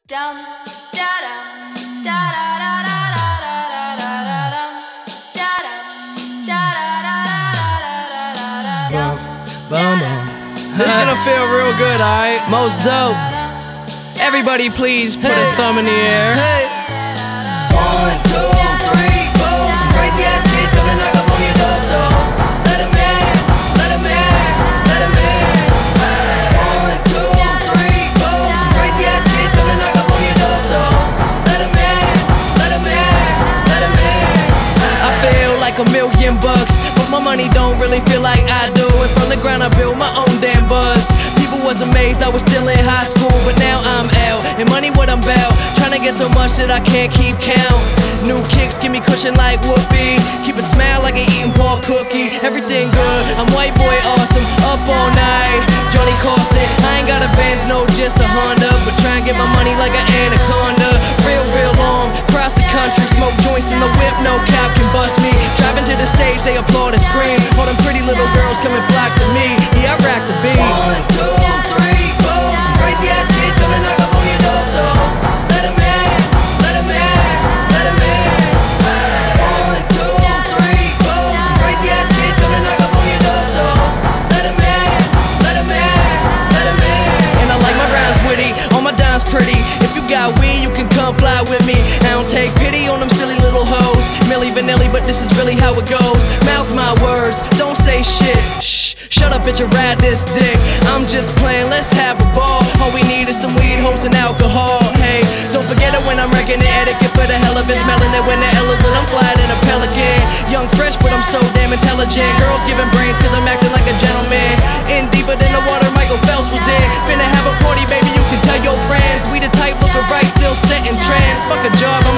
Dum da dum da da da da da da da da dum da dum da da da da da da da Boom, boom. This is gonna feel real good, alright? Most dope. Everybody, please put a thumb in the air. Hey. 1, 2, 3, 4. Some crazy ass kids come to knock up on your door, so let 'em in, let 'em in, let 'em in. 1, 2, 3, 4. Some crazy ass kids come to knock up on your door, so let 'em in, let 'em in, let 'em in. I feel like $1,000,000, but my money don't really feel like I do. And from the ground I built my own damn buzz. People was amazed I was still in high school, but now I'm out. And money what I'm about, trying to get so much that I can't keep count. New kicks give me cushion like whoopee. Keep a smile like an eating pork cookie. Everything good, I'm white boy awesome. Up all night, Johnny Carson. I ain't got a Benz, no just a Honda, but try and get my money like an anaconda. Real long, cross the country, smoke joints in the whip, no cap can bust me. Driving to the stage, they applaud and scream. All them pretty little girls come and flock to me. Yeah, I rack the beat. 1, 2, 3, 4. Some crazy ass kids come to knock up on your door, so let 'em in, let 'em in, let 'em in. 1, 2, 3, 4. Some crazy ass kids come to knock up on your door, so let 'em in, let 'em in, let 'em in. And I like my rhymes witty, all my dimes pretty. If you got weed, you can come fly with me. I don't take pity on them silly little hoes. Milli Vanilli, but this is really how it goes. Mouth my words, don't say shit. Shh, shut up, bitch, and ride this dick. I'm just playing, let's have a ball. All we need is some weed, hoes, and alcohol. Hey, don't forget it when I'm wrecking the etiquette for the hell of it. Smelling it when the L is lit, I'm flying in a pelican. Young, fresh, but I'm so damn intelligent. Girls giving brains, cause I'm acting like a gentleman. In deeper than the water Michael Phelps was in. Finna have a party, baby, you can tell your friends. We the type looking right, still setting trends. Fuck a job,